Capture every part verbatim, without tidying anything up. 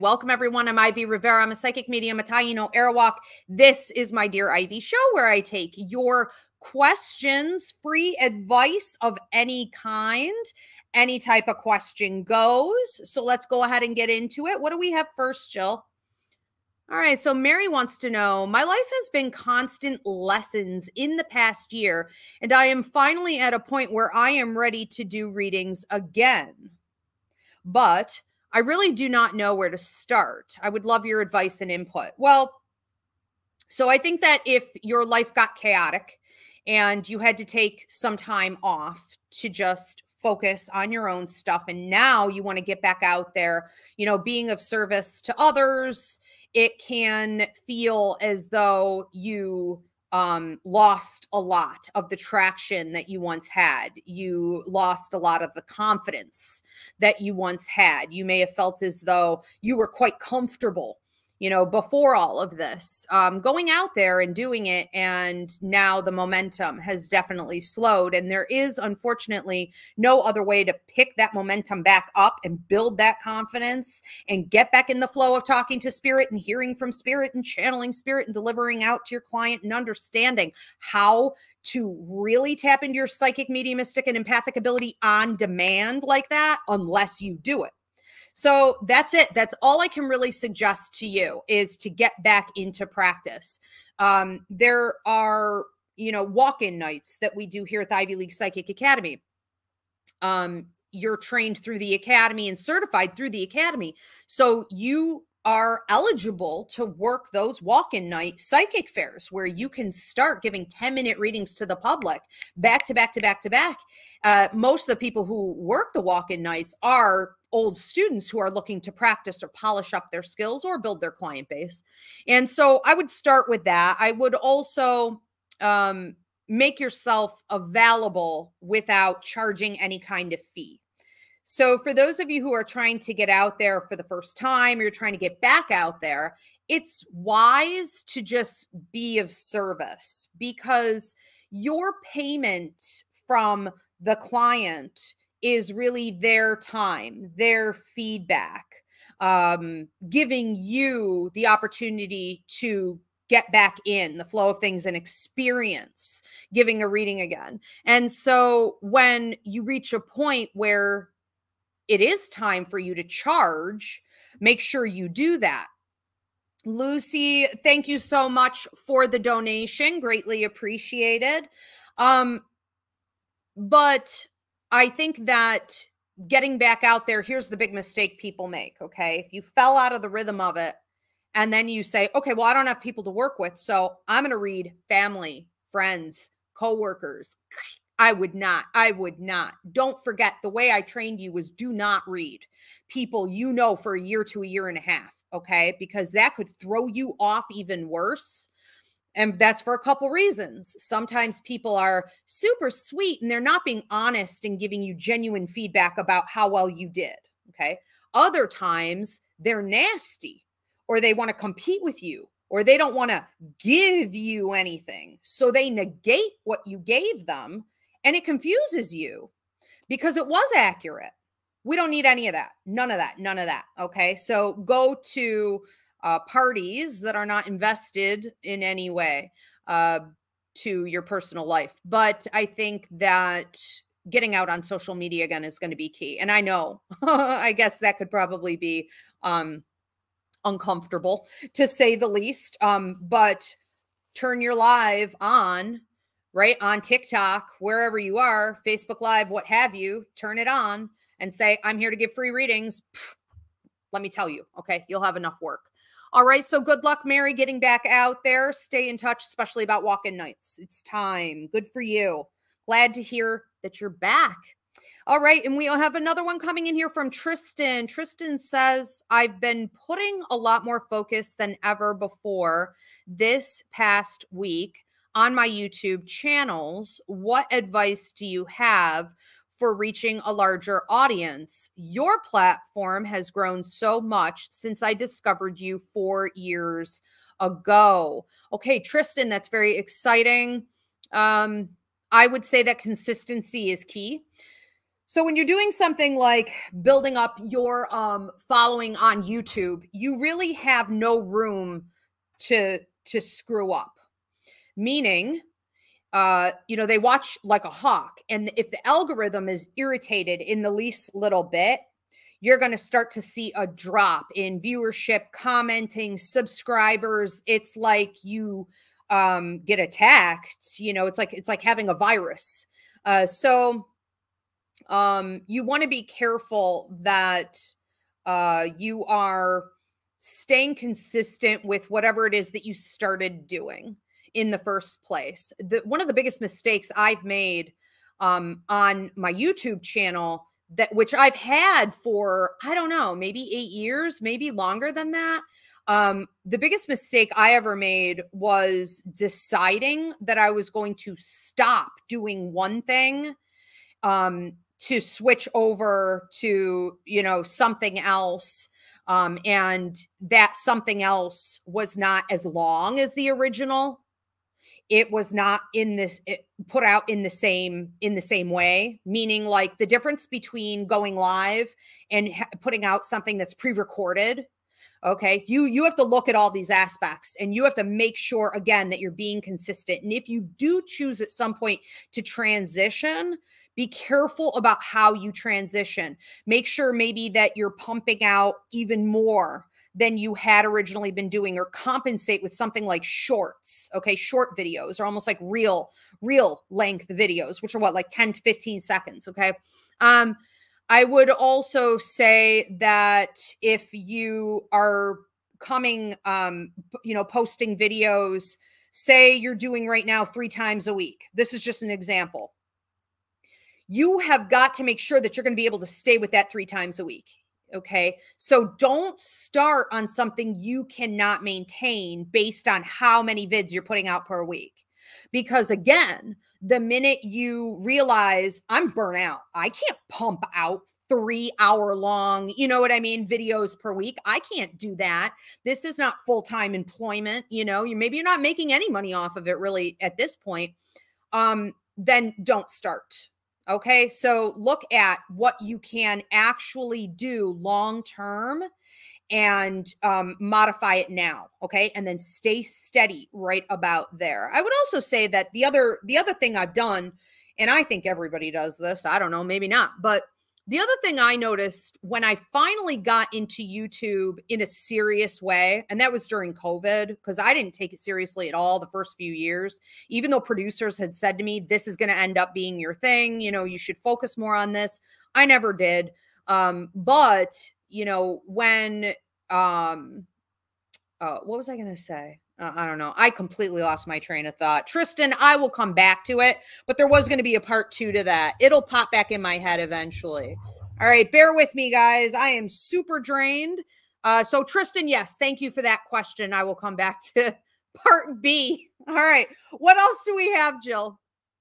Welcome, everyone. I'm Ivy Rivera. I'm a psychic medium, a Taino Airwalk. This is my Dear Ivy show where I take your questions, free advice of any kind. Any type of question goes. So let's go ahead and get into it. What do we have first, Jill? All right, so Mary wants to know, my life has been constant lessons in the past year, and I am finally at a point where I am ready to do readings again. But I really do not know where to start. I would love your advice and input. Well, so I think that if your life got chaotic and you had to take some time off to just focus on your own stuff, and now you want to get back out there, you know, being of service to others, it can feel as though you um, lost a lot of the traction that you once had. You lost a lot of the confidence that you once had. You may have felt as though you were quite comfortable, you know, before all of this, um, going out there and doing it. And now the momentum has definitely slowed. And there is, unfortunately, no other way to pick that momentum back up and build that confidence and get back in the flow of talking to spirit and hearing from spirit and channeling spirit and delivering out to your client and understanding how to really tap into your psychic, mediumistic, and empathic ability on demand like that, unless you do it. So that's it. That's all I can really suggest to you, is to get back into practice. Um, there are, you know, walk-in nights that we do here at the Ivy League Psychic Academy. Um, you're trained through the academy and certified through the academy. So you are eligible to work those walk-in night psychic fairs where you can start giving ten minute readings to the public back to back to back to back. Uh, most of the people who work the walk-in nights are old students who are looking to practice or polish up their skills or build their client base. And so I would start with that. I would also um, make yourself available without charging any kind of fee. So for those of you who are trying to get out there for the first time, or you're trying to get back out there, it's wise to just be of service, because your payment from the client is really their time, their feedback, um, giving you the opportunity to get back in the flow of things and experience giving a reading again. And so when you reach a point where it is time for you to charge, make sure you do that. Lucy, thank you so much for the donation. Greatly appreciated. Um, but I think that getting back out there, here's the big mistake people make, okay? If you fell out of the rhythm of it and then you say, okay, well, I don't have people to work with, so I'm going to read family, friends, coworkers. I would not. I would not. Don't forget, the way I trained you was do not read people you know for a year to a year and a half, okay? Because that could throw you off even worse. And that's for a couple reasons. Sometimes people are super sweet and they're not being honest and giving you genuine feedback about how well you did, okay? Other times they're nasty, or they want to compete with you, or they don't want to give you anything. So they negate what you gave them, and it confuses you because it was accurate. We don't need any of that. None of that. None of that. Okay. So go to uh, parties that are not invested in any way uh, to your personal life. But I think that getting out on social media again is going to be key. And I know, I guess that could probably be um, uncomfortable to say the least. Um, but turn your live on, right? On TikTok, wherever you are, Facebook Live, what have you, turn it on and say, I'm here to give free readings. Pfft, let me tell you, okay, you'll have enough work. All right, so good luck, Mary, getting back out there. Stay in touch, especially about walk-in nights. It's time. Good for you. Glad to hear that you're back. All right, and we'll have another one coming in here from Tristan. Tristan says, I've been putting a lot more focus than ever before this past week on my YouTube channels. What advice do you have for reaching a larger audience? Your platform has grown so much since I discovered you four years ago. Okay, Tristan, that's very exciting. Um, I would say that consistency is key. So when you're doing something like building up your um, following on YouTube, you really have no room to to screw up. Meaning, uh, you know, they watch like a hawk, and if the algorithm is irritated in the least little bit, you're going to start to see a drop in viewership, commenting, subscribers. It's like you um, get attacked. You know, it's like it's like having a virus. Uh, so. Um, you want to be careful that uh, you are staying consistent with whatever it is that you started doing in the first place. The, one of the biggest mistakes I've made um, on my YouTube channel, that which I've had for, I don't know, maybe eight years, maybe longer than that. Um, the biggest mistake I ever made was deciding that I was going to stop doing one thing um, to switch over to, you know, something else. Um, and that something else was not as long as the original. It was not in this, it put out in the same, in the same way, meaning like the difference between going live and putting out something that's pre-recorded. Okay. You, you have to look at all these aspects, and you have to make sure again, that you're being consistent. And if you do choose at some point to transition, be careful about how you transition. Make sure maybe that you're pumping out even more than you had originally been doing, or compensate with something like shorts. Okay. Short videos are almost like real, real length videos, which are what, like ten to fifteen seconds. Okay. Um, I would also say that if you are coming, um, you know, posting videos, say you're doing right now three times a week. This is just an example. You have got to make sure that you're going to be able to stay with that three times a week. Okay. So don't start on something you cannot maintain based on how many vids you're putting out per week. Because again, the minute you realize I'm burnt out, I can't pump out three hour long, you know what I mean, videos per week. I can't do that. This is not full-time employment. You know, you maybe you're not making any money off of it really at this point. Um, then don't start. Okay. So look at what you can actually do long-term and um, modify it now. Okay. And then stay steady right about there. I would also say that the other, the other thing I've done, and I think everybody does this, I don't know, maybe not, but the other thing I noticed when I finally got into YouTube in a serious way, and that was during COVID, because I didn't take it seriously at all the first few years, even though producers had said to me, this is going to end up being your thing. You know, you should focus more on this. I never did. Um, but, you know, when, um, uh, what was I going to say? Uh, I don't know. I completely lost my train of thought. Tristan, I will come back to it, but there was going to be a part two to that. It'll pop back in my head eventually. All right. Bear with me, guys. I am super drained. Uh, so Tristan, yes, thank you for that question. I will come back to part B. All right. What else do we have, Jill?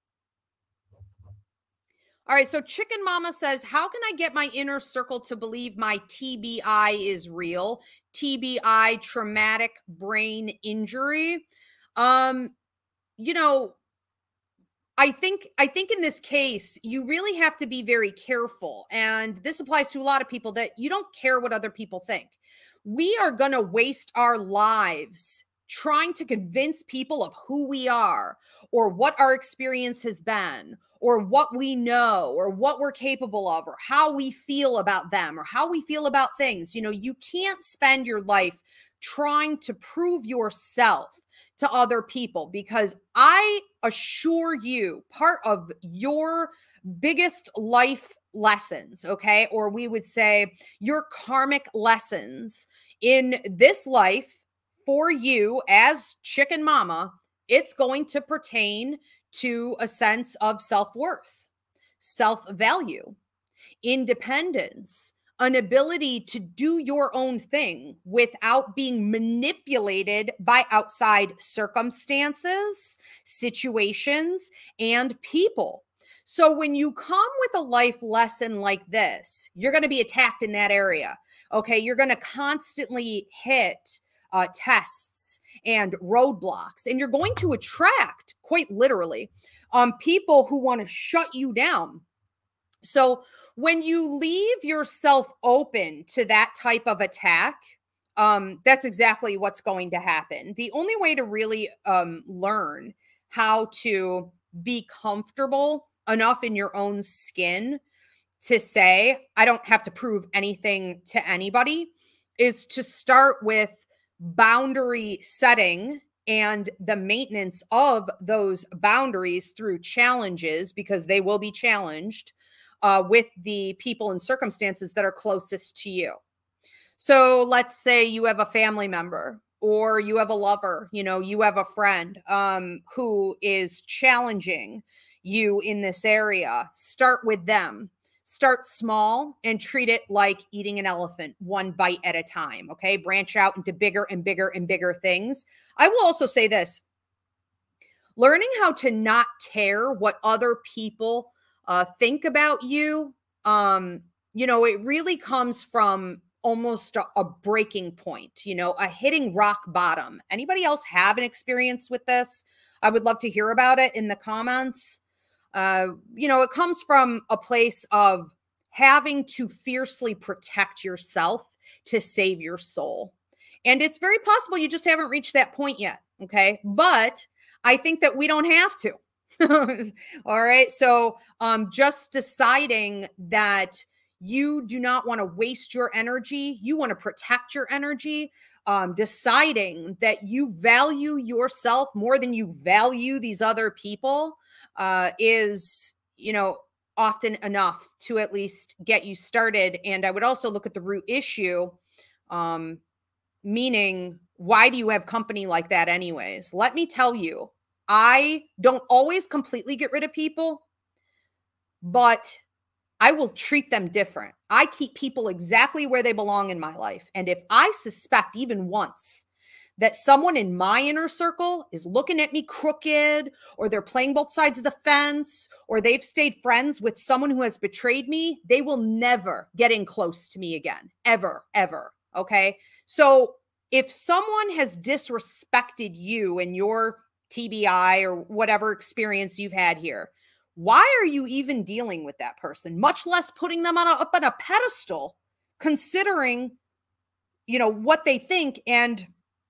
All right. So Chicken Mama says, how can I get my inner circle to believe my T B I is real? T B I, traumatic brain injury. Um, you know, I think, I think in this case, you really have to be very careful. And this applies to a lot of people, that you don't care what other people think. We are going to waste our lives trying to convince people of who we are, or what our experience has been, or what we know, or what we're capable of, or how we feel about them, or how we feel about things. You know, you can't spend your life trying to prove yourself to other people, because I assure you, part of your biggest life lessons, okay, or we would say your karmic lessons in this life for you as Chicken Mama, it's going to pertain to a sense of self-worth, self-value, independence, an ability to do your own thing without being manipulated by outside circumstances, situations, and people. So when you come with a life lesson like this, you're going to be attacked in that area. Okay. You're going to constantly hit uh, tests and roadblocks, and you're going to attract, quite literally, um, people who want to shut you down. So when you leave yourself open to that type of attack, um, that's exactly what's going to happen. The only way to really um, learn how to be comfortable enough in your own skin to say, I don't have to prove anything to anybody, is to start with boundary setting and the maintenance of those boundaries through challenges, because they will be challenged uh, with the people and circumstances that are closest to you. So let's say you have a family member or you have a lover, you know, you have a friend um, who is challenging you in this area. Start with them. Start small and treat it like eating an elephant, one bite at a time. Okay. Branch out into bigger and bigger and bigger things. I will also say this: learning how to not care what other people uh, think about you. Um, you know, it really comes from almost a, a breaking point, you know, a hitting rock bottom. Anybody else have an experience with this? I would love to hear about it in the comments. Uh, you know, it comes from a place of having to fiercely protect yourself to save your soul. And it's very possible you just haven't reached that point yet. Okay. But I think that we don't have to. All right. So um, just deciding that you do not want to waste your energy, you want to protect your energy, um, deciding that you value yourself more than you value these other people uh, is, you know, often enough to at least get you started. And I would also look at the root issue, um, meaning, why do you have company like that anyways? Let me tell you, I don't always completely get rid of people, but I will treat them different. I keep people exactly where they belong in my life. And if I suspect even once that someone in my inner circle is looking at me crooked, or they're playing both sides of the fence, or they've stayed friends with someone who has betrayed me, they will never get in close to me again, ever, ever. Okay. So if someone has disrespected you and your T B I or whatever experience you've had here, why are you even dealing with that person, much less putting them on a, up on a pedestal, considering, you know, what they think and,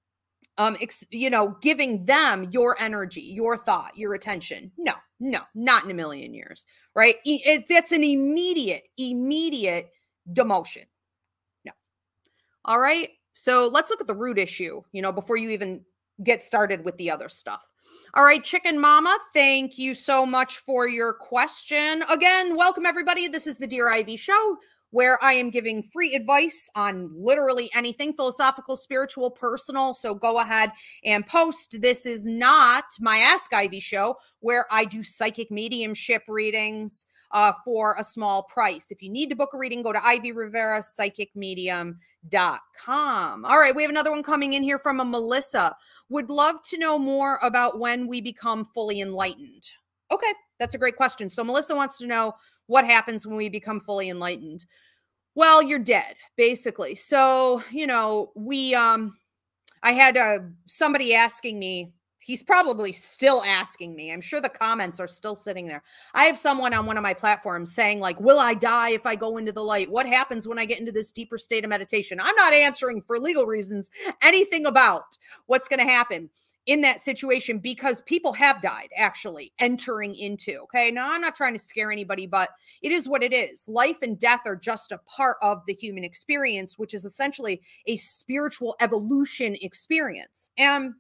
um, ex, you know, giving them your energy, your thought, your attention? No, no, not in a million years, right? It, that's an immediate, immediate demotion. No. All right. So let's look at the root issue, you know, before you even get started with the other stuff. All right, Chicken Mama, thank you so much for your question. Again, welcome everybody. This is the Dear Ivy Show, where I am giving free advice on literally anything philosophical, spiritual, personal. So go ahead and post. This is not my Ask Ivy Show, where I do psychic mediumship readings uh, for a small price. If you need to book a reading, go to Ivy Rivera Psychic Medium dot com. All right, we have another one coming in here from a Melissa. Would love to know more about when we become fully enlightened. Okay, that's a great question. So Melissa wants to know what happens when we become fully enlightened. Well, you're dead, basically. So, you know, we, um, I had uh, somebody asking me, he's probably still asking me. I'm sure the comments are still sitting there. I have someone on one of my platforms saying, like, will I die if I go into the light? What happens when I get into this deeper state of meditation? I'm not answering, for legal reasons, anything about what's going to happen in that situation, because people have died actually entering into. Okay. Now, I'm not trying to scare anybody, but it is what it is. Life and death are just a part of the human experience, which is essentially a spiritual evolution experience. And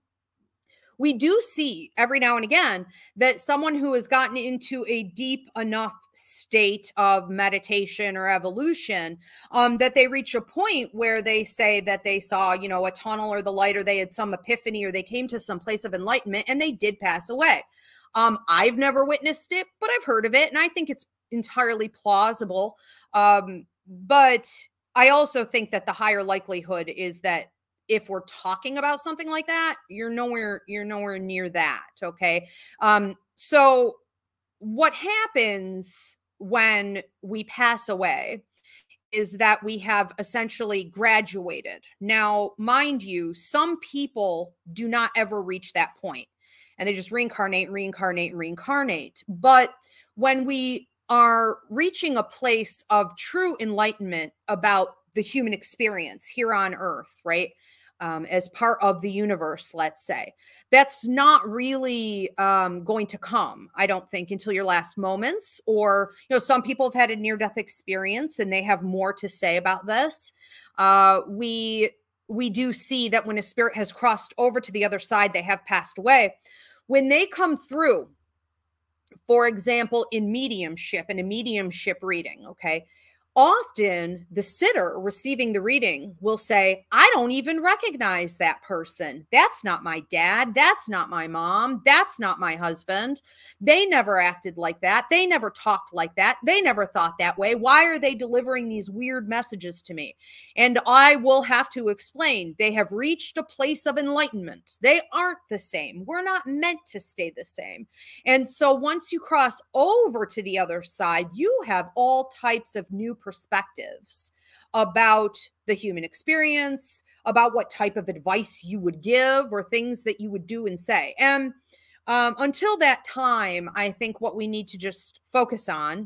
we do see every now and again that someone who has gotten into a deep enough state of meditation or evolution, um, that they reach a point where they say that they saw, you know, a tunnel or the light, or they had some epiphany, or they came to some place of enlightenment and they did pass away. Um, I've never witnessed it, but I've heard of it, and I think it's entirely plausible. Um, but I also think that the higher likelihood is that if we're talking about something like that, you're nowhere, you're nowhere near that. Okay. Um, so what happens when we pass away is that we have essentially graduated. Now, mind you, some people do not ever reach that point, and they just reincarnate, reincarnate, reincarnate. But when we are reaching a place of true enlightenment about the human experience here on Earth, right? Um, as part of the universe, let's say, that's not really um, going to come, I don't think, until your last moments. Or, you know, some people have had a near-death experience and they have more to say about this. Uh, we we do see that when a spirit has crossed over to the other side, they have passed away. When they come through, for example, in mediumship, in a mediumship reading, okay, often the sitter receiving the reading will say, I don't even recognize that person. That's not my dad. That's not my mom. That's not my husband. They never acted like that. They never talked like that. They never thought that way. Why are they delivering these weird messages to me? And I will have to explain, they have reached a place of enlightenment. They aren't the same. We're not meant to stay the same. And so once you cross over to the other side, you have all types of new perspectives about the human experience, about what type of advice you would give or things that you would do and say. And um, until that time, I think what we need to just focus on,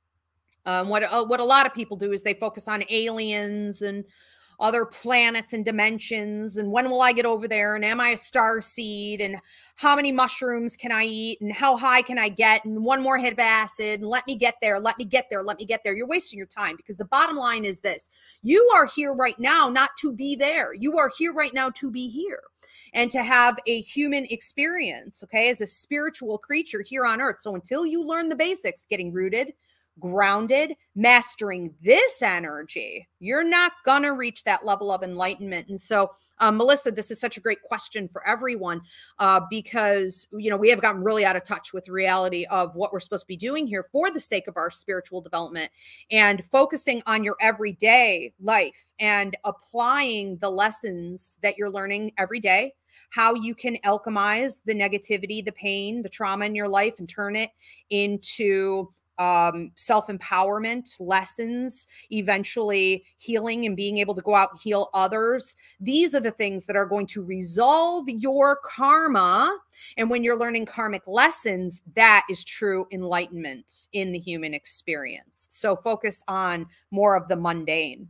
um, what, uh, what a lot of people do is they focus on aliens and other planets and dimensions, and when will I get over there, and am I a star seed, and how many mushrooms can I eat, and how high can I get, and one more hit of acid, and let me get there, let me get there, let me get there. You're wasting your time, because the bottom line is this: you are here right now not to be there. You are here right now to be here and to have a human experience, okay, as a spiritual creature here on Earth. So until you learn the basics, getting rooted, grounded, mastering this energy, you're not going to reach that level of enlightenment. And so, um, Melissa, this is such a great question for everyone uh, because, you know, we have gotten really out of touch with the reality of what we're supposed to be doing here for the sake of our spiritual development, and focusing on your everyday life and applying the lessons that you're learning every day, how you can alchemize the negativity, the pain, the trauma in your life, and turn it into Um, self-empowerment lessons, eventually healing and being able to go out and heal others. These are the things that are going to resolve your karma. And when you're learning karmic lessons, that is true enlightenment in the human experience. So focus on more of the mundane.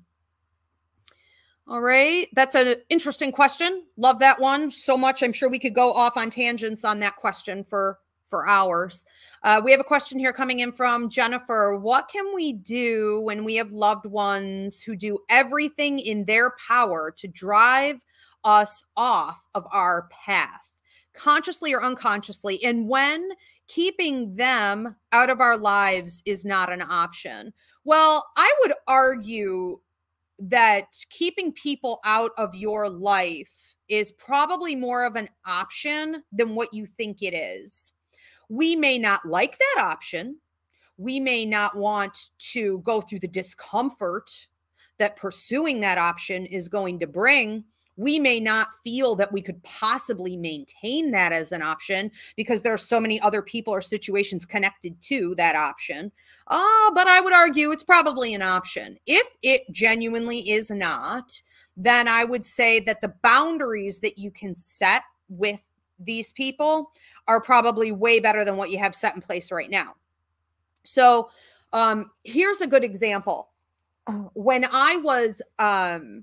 All right. That's an interesting question. Love that one so much. I'm sure we could go off on tangents on that question for for hours. Uh, we have a question here coming in from Jennifer. What can we do when we have loved ones who do everything in their power to drive us off of our path, consciously or unconsciously, and when keeping them out of our lives is not an option? Well, I would argue that keeping people out of your life is probably more of an option than what you think it is. We may not like that option. We may not want to go through the discomfort that pursuing that option is going to bring. We may not feel that we could possibly maintain that as an option because there are so many other people or situations connected to that option. Uh, but I would argue it's probably an option. If it genuinely is not, then I would say that the boundaries that you can set with these people are probably way better than what you have set in place right now. So um, here's a good example. When I was um,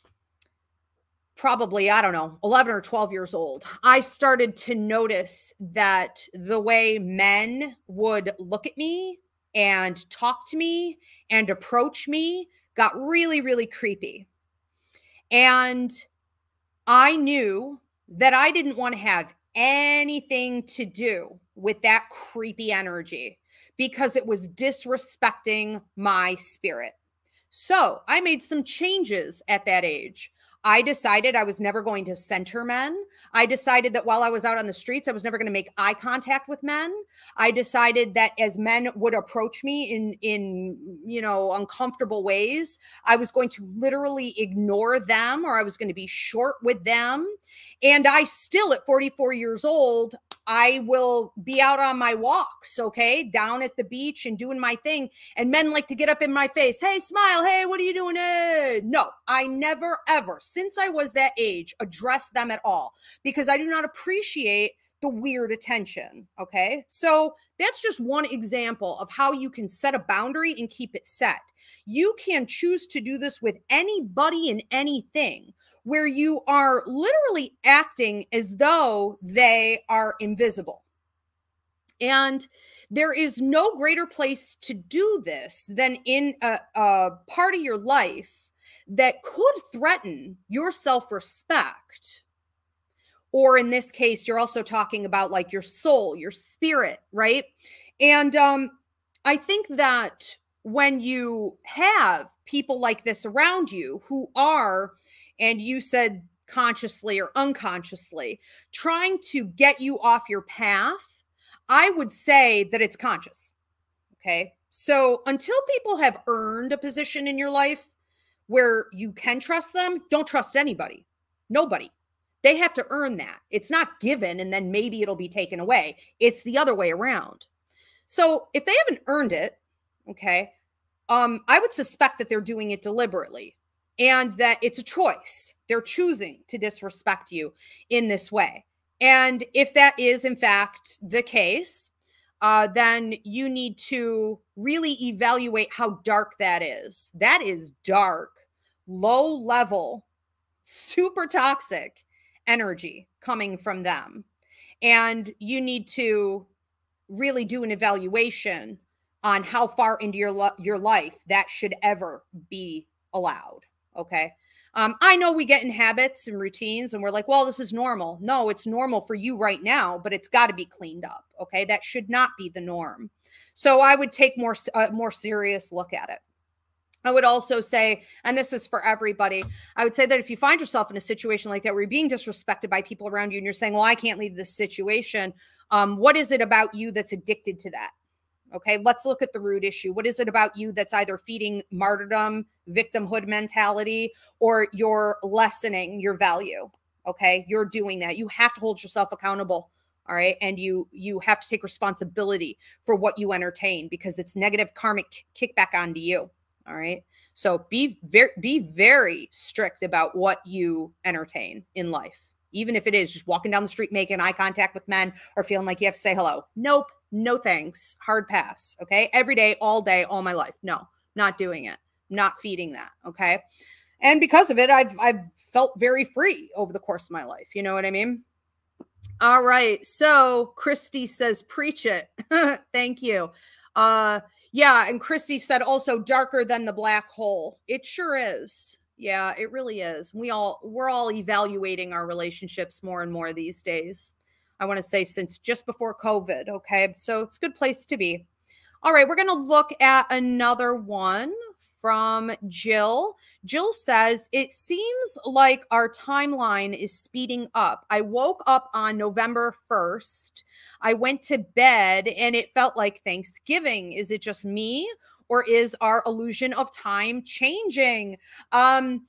probably, I don't know, eleven or twelve years old, I started to notice that the way men would look at me and talk to me and approach me got really, really creepy. And I knew that I didn't want to have anything to do with that creepy energy because it was disrespecting my spirit. So I made some changes at that age. I decided I was never going to center men. I decided that while I was out on the streets, I was never going to make eye contact with men. I decided that as men would approach me in, in, you know, uncomfortable ways, I was going to literally ignore them, or I was going to be short with them. And I still, at forty-four years old, I will be out on my walks, okay, down at the beach and doing my thing. And men like to get up in my face. Hey, smile. Hey, what are you doing? Hey. No, I never, ever, since I was that age, addressed them at all, because I do not appreciate the weird attention. Okay. So that's just one example of how you can set a boundary and keep it set. You can choose to do this with anybody and anything, where you are literally acting as though they are invisible. And there is no greater place to do this than in a, a part of your life that could threaten your self-respect. Or in this case, you're also talking about like your soul, your spirit, right? And um, I think that when you have people like this around you who are, and you said consciously or unconsciously, trying to get you off your path, I would say that it's conscious. Okay. So until people have earned a position in your life where you can trust them, don't trust anybody. Nobody. They have to earn that. It's not given and then maybe it'll be taken away. It's the other way around. So if they haven't earned it, okay, um, I would suspect that they're doing it deliberately and that it's a choice. They're choosing to disrespect you in this way. And if that is, in fact, the case, uh, then you need to really evaluate how dark that is. That is dark, low level, super toxic energy coming from them. And you need to really do an evaluation on how far into your, lo- your life that should ever be allowed. Okay. Um, I know we get in habits and routines and we're like, well, this is normal. No, it's normal for you right now, but it's got to be cleaned up. Okay. That should not be the norm. So I would take more, a uh, more serious look at it. I would also say, and this is for everybody, I would say that if you find yourself in a situation like that, where you're being disrespected by people around you and you're saying, well, I can't leave this situation. Um, what is it about you that's addicted to that? Okay, let's look at the root issue. What is it about you that's either feeding martyrdom, victimhood mentality, or you're lessening your value? Okay, you're doing that. You have to hold yourself accountable. All right. And you you have to take responsibility for what you entertain, because it's negative karmic kickback onto you. All right. So be very be very strict about what you entertain in life, even if it is just walking down the street, making eye contact with men, or feeling like you have to say hello. Nope. No thanks. Hard pass. Okay. Every day, all day, all my life. No, not doing it. Not feeding that. Okay. And because of it, I've, I've felt very free over the course of my life. You know what I mean? All right. So Christy says, preach it. Thank you. Uh, yeah. And Christy said also darker than the black hole. It sure is. Yeah, it really is. We all, we're all evaluating our relationships more and more these days. I want to say since just before COVID. Okay. So it's a good place to be. All right. We're going to look at another one from Jill. Jill says, it seems like our timeline is speeding up. I woke up on November first. I went to bed and it felt like Thanksgiving. Is it just me, or is our illusion of time changing? Um,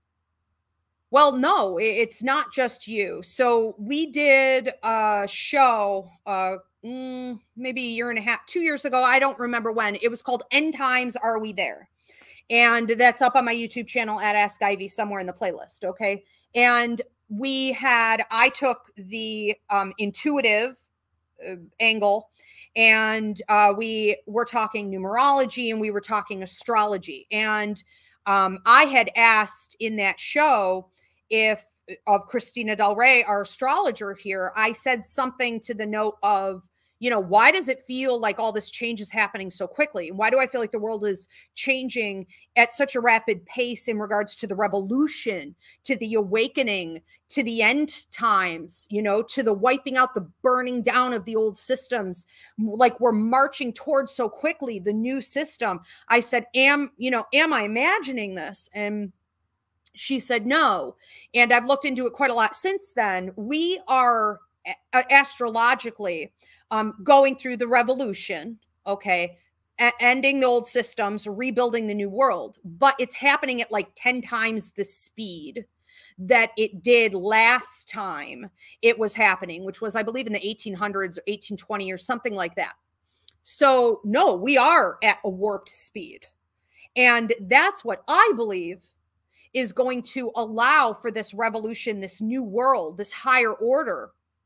Well, no, it's not just you. So we did a show uh, mm, maybe a year and a half, two years ago. I don't remember when. It was called End Times, Are We There? And that's up on my YouTube channel at Ask Ivy, somewhere in the playlist. Okay. And we had, I took the um, intuitive uh, angle, and uh, we were talking numerology and we were talking astrology. And um, I had asked in that show, if of Christina Del Rey, our astrologer here, I said something to the note of, you know, why does it feel like all this change is happening so quickly? Why do I feel like the world is changing at such a rapid pace in regards to the revolution, to the awakening, to the end times, you know, to the wiping out, the burning down of the old systems, like we're marching towards so quickly the new system? I said, am, you know, am I imagining this? And she said, no. And I've looked into it quite a lot since then. We are astrologically um, going through the revolution, okay, ending the old systems, rebuilding the new world. But it's happening at like ten times the speed that it did last time it was happening, which was, I believe, in the eighteen hundreds or eighteen twenty or something like that. So no, we are at a warped speed. And that's what I believe is going to allow for this revolution, this new world, this higher order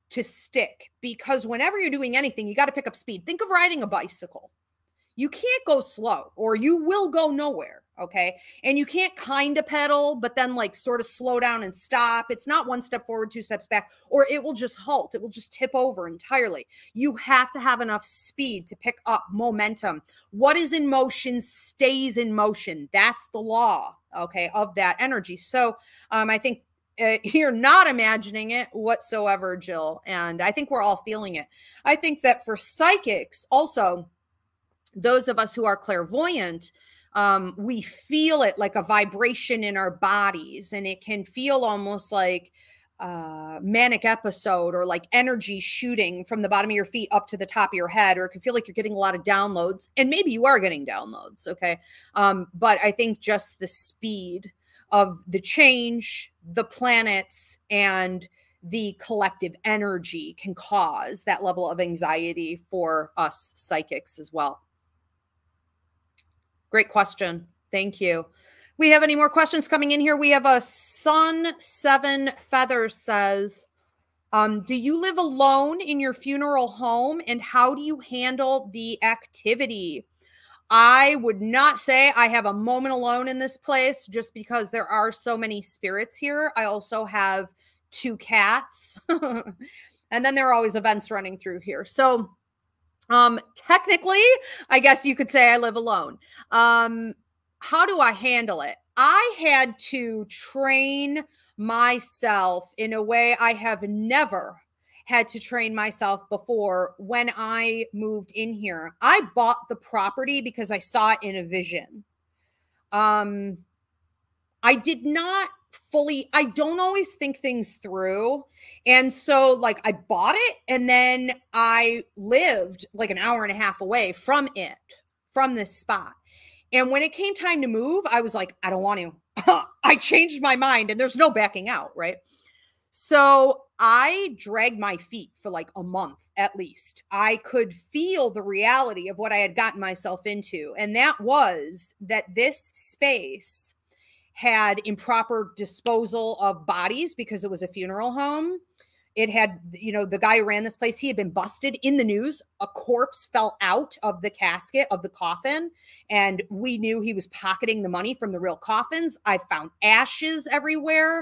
to stick, because whenever you're doing anything, you got to pick up speed. Think of riding a bicycle. You can't go slow or you will go nowhere. Okay. And you can't kind of pedal, but then like sort of slow down and stop. It's not one step forward, two steps back, or it will just halt. It will just tip over entirely. You have to have enough speed to pick up momentum. What is in motion stays in motion. That's the law, okay, of that energy. So um, I think uh, you're not imagining it whatsoever, Jill. And I think we're all feeling it. I think that for psychics also, those of us who are clairvoyant, um, we feel it like a vibration in our bodies, and it can feel almost like a manic episode or like energy shooting from the bottom of your feet up to the top of your head, or it can feel like you're getting a lot of downloads, and maybe you are getting downloads. Okay. Um, but I think just the speed of the change, the planets, and the collective energy can cause that level of anxiety for us psychics as well. Great question. Thank you. We have any more questions coming in here? We have a Sun Seven Feather says, um, do you live alone in your funeral home, and how do you handle the activity? I would not say I have a moment alone in this place, just because there are so many spirits here. I also have two cats, and then there are always events running through here. So Um, technically, I guess you could say I live alone. Um, how do I handle it? I had to train myself in a way I have never had to train myself before. When I moved in here, I bought the property because I saw it in a vision. Um, I did not fully, I don't always think things through. And so like I bought it, and then I lived like an hour and a half away from it, from this spot. And when it came time to move, I was like, I don't want to. I changed my mind, and there's no backing out, right? So I dragged my feet for like a month at least. I could feel the reality of what I had gotten myself into. And that was that this space had improper disposal of bodies because it was a funeral home. It had, you know, the guy who ran this place, he had been busted in the news. A corpse fell out of the casket of the coffin, and we knew he was pocketing the money from the real coffins. I found ashes everywhere.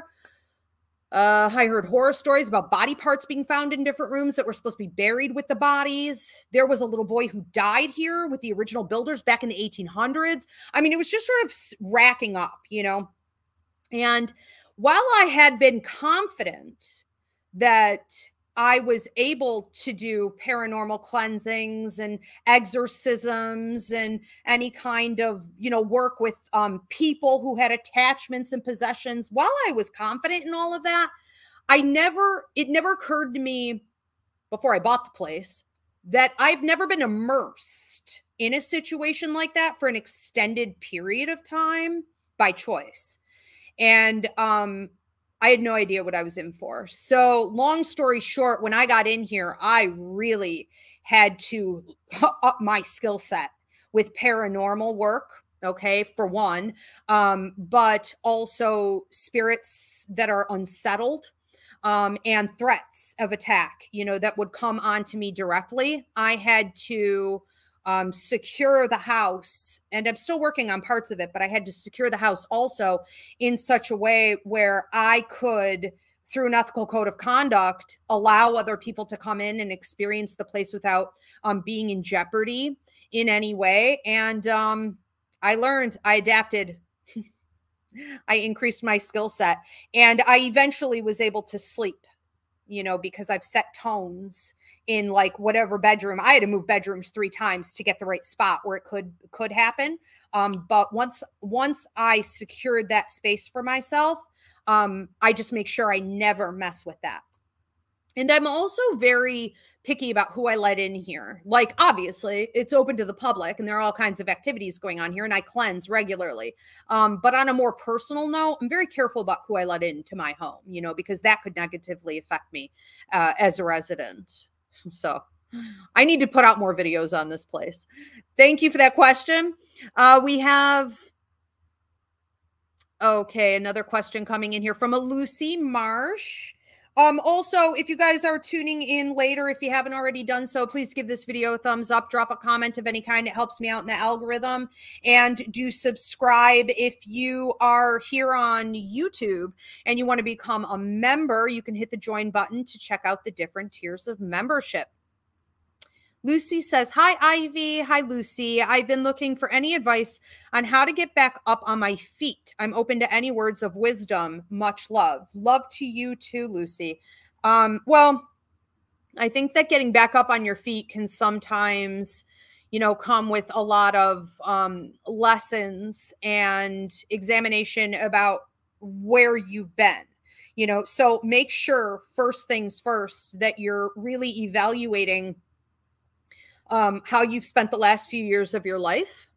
Uh, I heard horror stories about body parts being found in different rooms that were supposed to be buried with the bodies. There was a little boy who died here with the original builders back in the eighteen hundreds. I mean, it was just sort of racking up, you know. And while I had been confident that I was able to do paranormal cleansings and exorcisms and any kind of, you know, work with um, people who had attachments and possessions, while I was confident in all of that, I never, it never occurred to me before I bought the place that I've never been immersed in a situation like that for an extended period of time by choice. And, um, I had no idea what I was in for. So long story short, when I got in here, I really had to up my skill set with paranormal work. Okay. For one, um, but also spirits that are unsettled, um, and threats of attack, you know, that would come onto me directly. I had to Um, secure the house, and I'm still working on parts of it, but I had to secure the house also in such a way where I could, through an ethical code of conduct, allow other people to come in and experience the place without um, being in jeopardy in any way. And um, I learned, I adapted, I increased my skill set, and I eventually was able to sleep, you know, because I've set tones in like whatever bedroom. I had to move bedrooms three times to get the right spot where it could, could happen. Um, but once, once I secured that space for myself, um, I just make sure I never mess with that. And I'm also very picky about who I let in here. Like, obviously, it's open to the public, and there are all kinds of activities going on here, and I cleanse regularly. Um, but on a more personal note, I'm very careful about who I let into my home, you know, because that could negatively affect me uh, as a resident. So I need to put out more videos on this place. Thank you for that question. Uh, we have, okay, another question coming in here from a Lucy Marsh. Um, also, if you guys are tuning in later, if you haven't already done so, please give this video a thumbs up, drop a comment of any kind. It helps me out in the algorithm. And do subscribe if you are here on YouTube and you want to become a member. You can hit the join button to check out the different tiers of membership. Lucy says, hi, Ivy. Hi, Lucy. I've been looking for any advice on how to get back up on my feet. I'm open to any words of wisdom. Much love. Love to you too, Lucy. Um, well, I think that getting back up on your feet can sometimes, you know, come with a lot of um, lessons and examination about where you've been. You know, so make sure first things first that you're really evaluating Um, how you've spent the last few years of your life,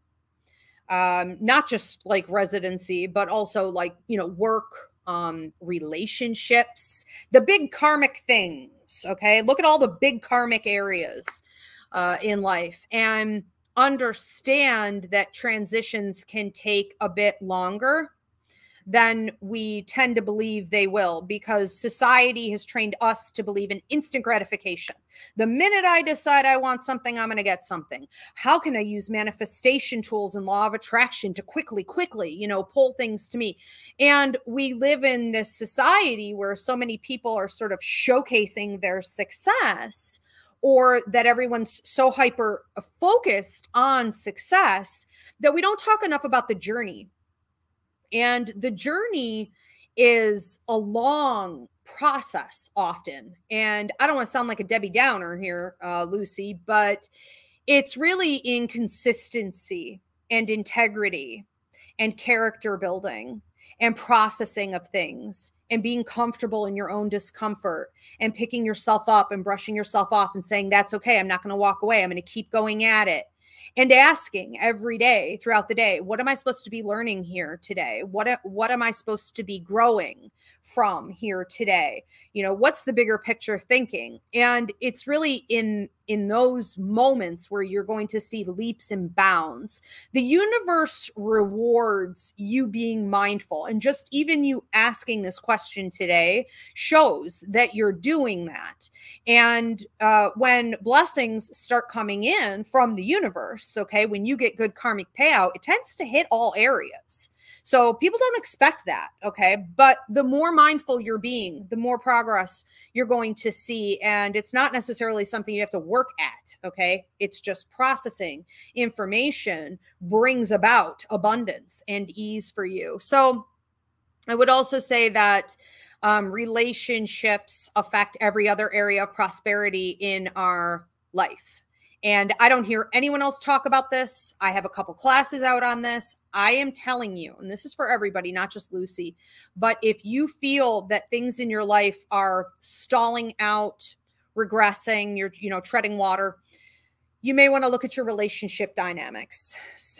um, not just like residency, but also like, you know, work, um, relationships, the big karmic things. Okay. Look at all the big karmic areas uh, in life and understand that transitions can take a bit longer than we tend to believe they will, because society has trained us to believe in instant gratification. The minute I decide I want something, I'm going to get something. How can I use manifestation tools and law of attraction to quickly, quickly, you know, pull things to me? And we live in this society where so many people are sort of showcasing their success, or that everyone's so hyper focused on success that we don't talk enough about the journey. And the journey is a long process often. And I don't want to sound like a Debbie Downer here, uh, Lucy, but it's really in consistency and integrity and character building and processing of things and being comfortable in your own discomfort and picking yourself up and brushing yourself off and saying, that's okay. I'm not going to walk away. I'm going to keep going at it. And asking every day throughout the day, what am I supposed to be learning here today? What, what am I supposed to be growing from here today? You know, what's the bigger picture thinking? And it's really in, in those moments where you're going to see leaps and bounds. The universe rewards you being mindful. And just even you asking this question today shows that you're doing that. And uh, when blessings start coming in from the universe, okay, when you get good karmic payout, it tends to hit all areas. So people don't expect that, okay? But the more mindful you're being, the more progress you're going to see. And it's not necessarily something you have to work at, okay? It's just processing information brings about abundance and ease for you. So I would also say that um, relationships affect every other area of prosperity in our life. And I don't hear anyone else talk about this. I have a couple classes out on this. I am telling you, and this is for everybody, not just Lucy, but if you feel that things in your life are stalling out, regressing, you're, you know, treading water, you may want to look at your relationship dynamics.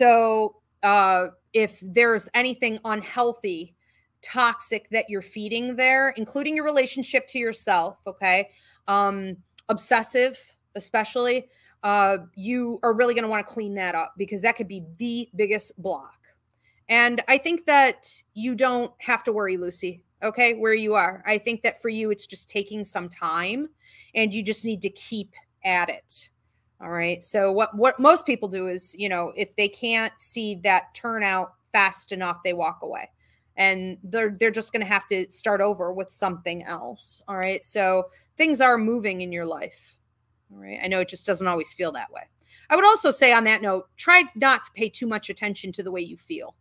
So uh, if there's anything unhealthy, toxic that you're feeding there, including your relationship to yourself, okay, um, obsessive especially, uh, you are really going to want to clean that up, because that could be the biggest block. And I think that you don't have to worry, Lucy, okay, where you are. I think that for you, it's just taking some time and you just need to keep at it. All right. So what, what most people do is, you know, if they can't see that turnout fast enough, they walk away. And they're, they're just going to have to start over with something else. All right. So things are moving in your life. All right. I know it just doesn't always feel that way. I would also say on that note, try not to pay too much attention to the way you feel.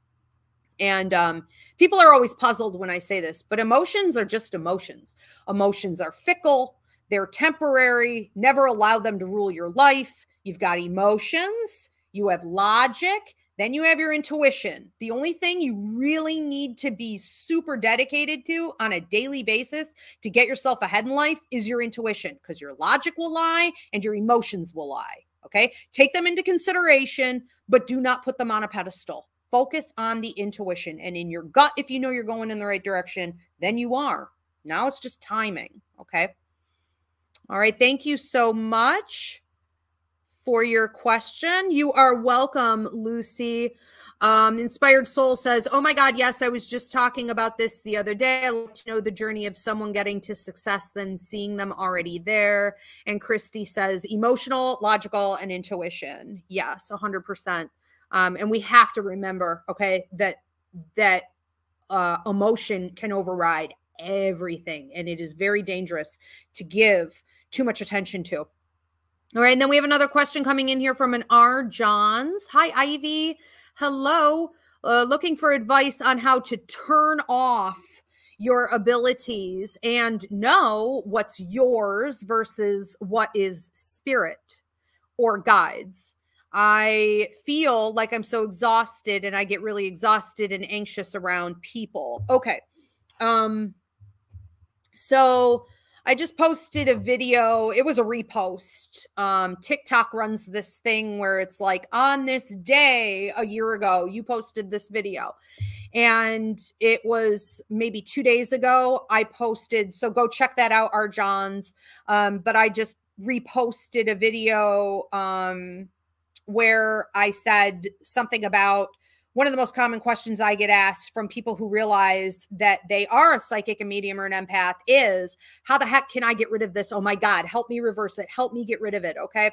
And um, people are always puzzled when I say this, but emotions are just emotions. Emotions are fickle. They're temporary. Never allow them to rule your life. You've got emotions. You have logic. Then you have your intuition. The only thing you really need to be super dedicated to on a daily basis to get yourself ahead in life is your intuition, because your logic will lie and your emotions will lie. Okay. Take them into consideration, but do not put them on a pedestal. Focus on the intuition and in your gut. If you know you're going in the right direction, then you are. Now it's just timing. Okay. All right. Thank you so much for your question. You are welcome, Lucy. Um, Inspired Soul says, oh my God, yes, I was just talking about this the other day. I love to know the journey of someone getting to success than seeing them already there. And Christy says, emotional, logical, and intuition. Yes, one hundred percent. Um, and we have to remember, okay, that that uh, emotion can override everything. And it is very dangerous to give too much attention to. All right, and then we have another question coming in here from an R. Johns. Hi, Ivy. Hello. Uh, looking for advice on how to turn off your abilities and know what's yours versus what is spirit or guides. I feel like I'm so exhausted and I get really exhausted and anxious around people. Okay. Um, so I just posted a video. It was a repost. Um, TikTok runs this thing where it's like, on this day a year ago, you posted this video. And it was maybe two days ago I posted. So go check that out, R. Johns. Um, but I just reposted a video um, where I said something about one of the most common questions I get asked from people who realize that they are a psychic, a medium, or an empath is, how the heck can I get rid of this? Oh my God, help me reverse it. Help me get rid of it. Okay.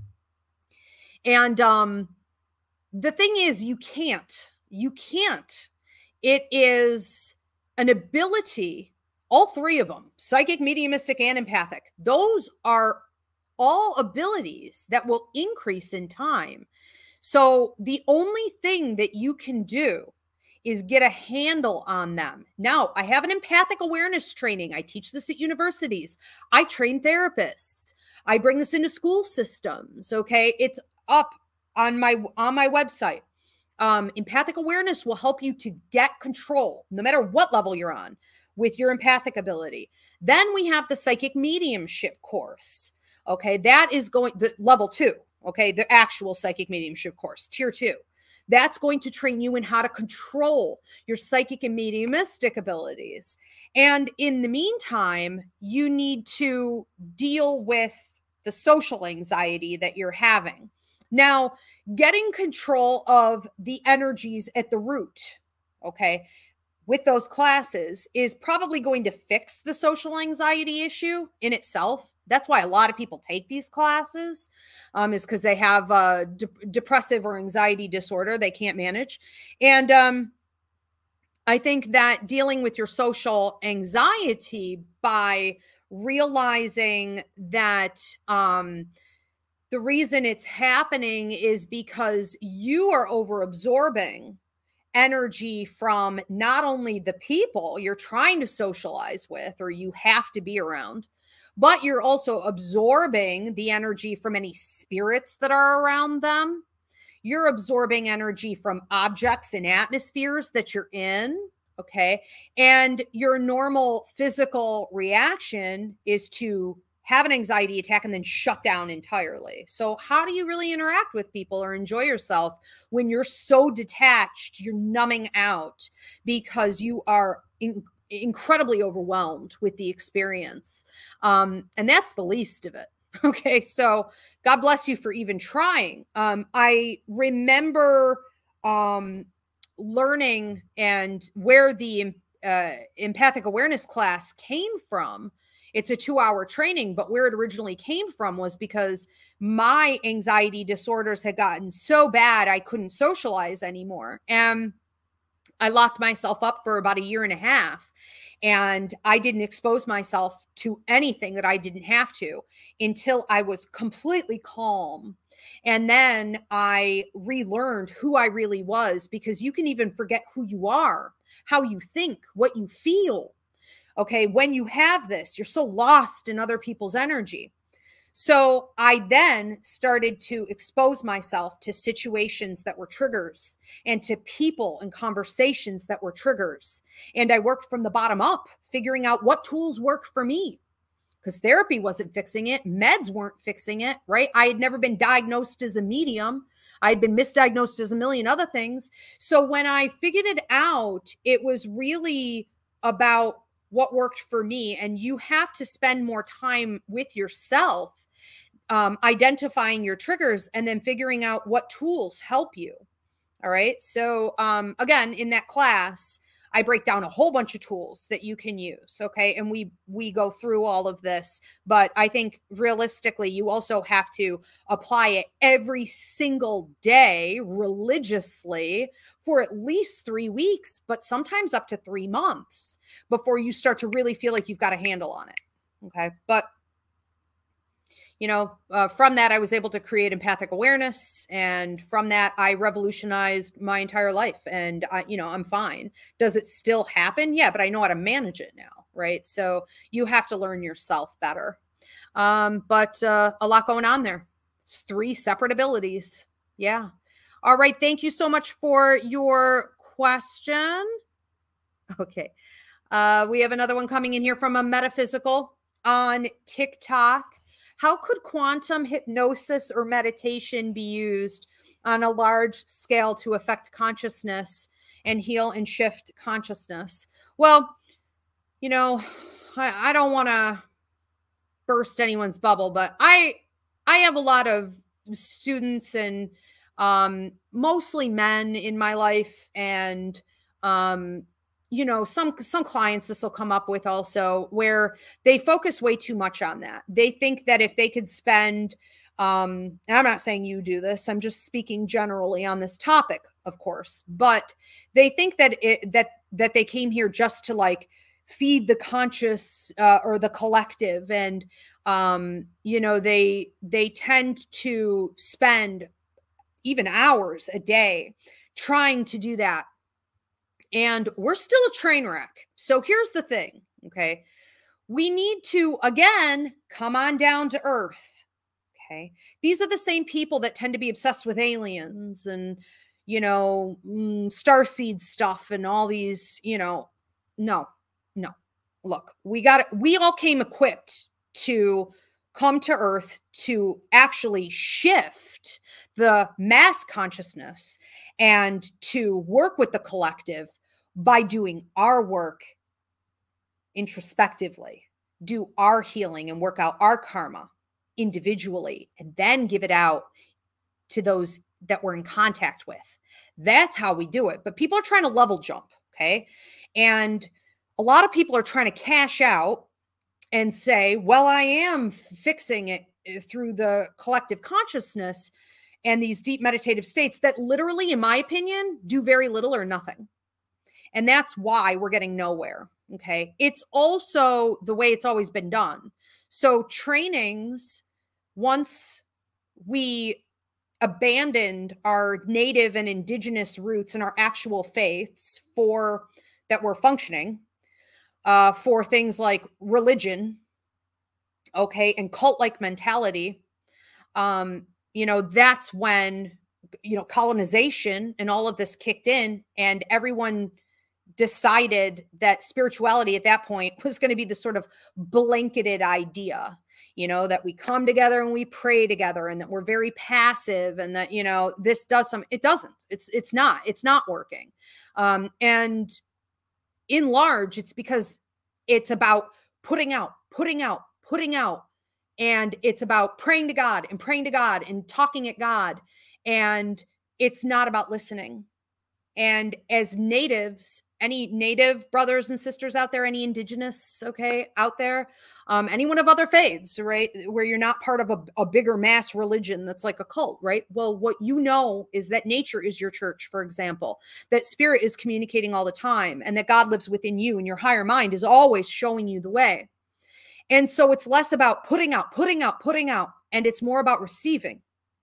And um, the thing is, you can't, you can't. It is an ability, all three of them, psychic, mediumistic, and empathic. Those are all abilities that will increase in time. So the only thing that you can do is get a handle on them. Now, I have an empathic awareness training. I teach this at universities. I train therapists. I bring this into school systems. Okay. It's up on my, on my website. Um, empathic awareness will help you to get control, no matter what level you're on, with your empathic ability. Then we have the psychic mediumship course. Okay. That is going the level two. Okay, the actual psychic mediumship course, tier two. That's going to train you in how to control your psychic and mediumistic abilities. And in the meantime, you need to deal with the social anxiety that you're having. Now, getting control of the energies at the root, okay, with those classes is probably going to fix the social anxiety issue in itself. That's why a lot of people take these classes, um, is because they have a de- depressive or anxiety disorder they can't manage. And um, I think that dealing with your social anxiety by realizing that um, the reason it's happening is because you are overabsorbing energy from not only the people you're trying to socialize with or you have to be around, but you're also absorbing the energy from any spirits that are around them. You're absorbing energy from objects and atmospheres that you're in, okay? And your normal physical reaction is to have an anxiety attack and then shut down entirely. So how do you really interact with people or enjoy yourself when you're so detached, you're numbing out because you are in incredibly overwhelmed with the experience. Um, and that's the least of it. Okay. So God bless you for even trying. Um, I remember um, learning and where the uh, empathic awareness class came from. It's a two hour training, but where it originally came from was because my anxiety disorders had gotten so bad, I couldn't socialize anymore. And I locked myself up for about a year and a half, and I didn't expose myself to anything that I didn't have to until I was completely calm. And then I relearned who I really was, because you can even forget who you are, how you think, what you feel. Okay. When you have this, you're so lost in other people's energy. So I then started to expose myself to situations that were triggers and to people and conversations that were triggers. And I worked from the bottom up, figuring out what tools work for me, because therapy wasn't fixing it. Meds weren't fixing it, right? I had never been diagnosed as a medium. I had been misdiagnosed as a million other things. So when I figured it out, it was really about what worked for me. And you have to spend more time with yourself, um, identifying your triggers and then figuring out what tools help you. All right. So, um, again, in that class, I break down a whole bunch of tools that you can use. Okay. And we, we go through all of this, but I think realistically, you also have to apply it every single day religiously for at least three weeks, but sometimes up to three months before you start to really feel like you've got a handle on it. Okay. But you know, uh, from that, I was able to create empathic awareness. And from that, I revolutionized my entire life. And, I, you know, I'm fine. Does it still happen? Yeah, but I know how to manage it now. Right. So you have to learn yourself better. Um, but uh, a lot going on there. It's three separate abilities. Yeah. All right. Thank you so much for your question. Okay. Uh, we have another one coming in here from a metaphysical on TikTok. How could quantum hypnosis or meditation be used on a large scale to affect consciousness and heal and shift consciousness? Well, you know, I, I don't want to burst anyone's bubble, but I I have a lot of students and um, mostly men in my life, and um, you know, some some clients this will come up with also where they focus way too much on that. They think that if they could spend, um, and I'm not saying you do this, I'm just speaking generally on this topic, of course, but they think that it that that they came here just to like feed the conscious uh, or the collective, and um, you know, they they tend to spend even hours a day trying to do that. And we're still a train wreck. So here's the thing, okay? We need to, again, come on down to earth, okay? These are the same people that tend to be obsessed with aliens and, you know, mm, starseed stuff and all these, you know, no, no. Look, we got it. We all came equipped to come to earth to actually shift the mass consciousness and to work with the collective by doing our work introspectively, do our healing and work out our karma individually, and then give it out to those that we're in contact with. That's how we do it. But people are trying to level jump, okay? And a lot of people are trying to cash out and say, well, I am fixing it through the collective consciousness and these deep meditative states that literally, in my opinion, do very little or nothing. And that's why we're getting nowhere. Okay. It's also the way it's always been done. So trainings, once we abandoned our native and indigenous roots and our actual faiths for that were functioning uh, for things like religion, okay, and cult-like mentality, um, you know, that's when, you know, colonization and all of this kicked in, and everyone decided that spirituality at that point was going to be the sort of blanketed idea, you know, that we come together and we pray together and that we're very passive and that, you know, this does some, it doesn't, it's, it's not, it's not working. Um, and in large, it's because it's about putting out, putting out, putting out, and it's about praying to God and praying to God and talking at God. And it's not about listening. And as natives, any native brothers and sisters out there, any indigenous, okay, out there, um, anyone of other faiths, right, where you're not part of a, a bigger mass religion that's like a cult, right? Well, what you know is that nature is your church, for example, that spirit is communicating all the time, and that God lives within you, and your higher mind is always showing you the way. And so it's less about putting out, putting out, putting out, and it's more about receiving.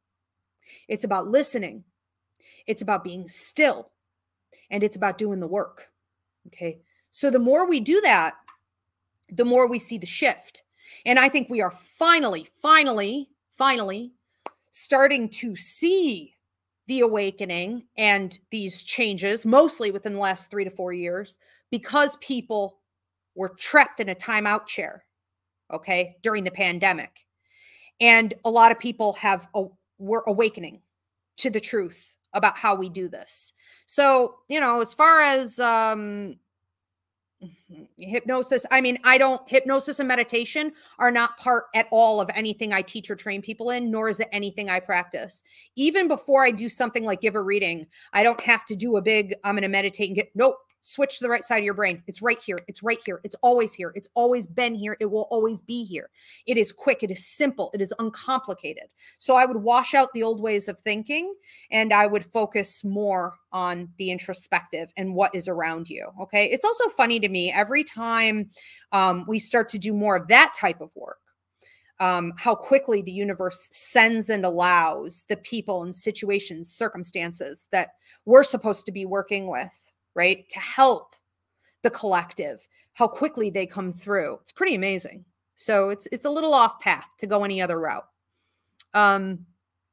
It's about listening. It's about being still. And it's about doing the work. Okay. So the more we do that, the more we see the shift. And I think we are finally, finally, finally starting to see the awakening and these changes, mostly within the last three to four years, because people were trapped in a timeout chair, okay, during the pandemic. And a lot of people have, were awakening to the truth about how we do this. So, you know, as far as, um, Mhm. Hypnosis. I mean, I don't, hypnosis and meditation are not part at all of anything I teach or train people in, nor is it anything I practice. Even before I do something like give a reading, I don't have to do a big, I'm going to meditate and get, nope, switch to the right side of your brain. It's right here. It's right here. It's always here. It's always been here. It will always be here. It is quick. It is simple. It is uncomplicated. So I would wash out the old ways of thinking and I would focus more on the introspective and what is around you. Okay. It's also funny to me every time um, we start to do more of that type of work, um, how quickly the universe sends and allows the people and situations, circumstances that we're supposed to be working with, right, to help the collective, how quickly they come through. It's pretty amazing. So it's it's a little off path to go any other route. Um,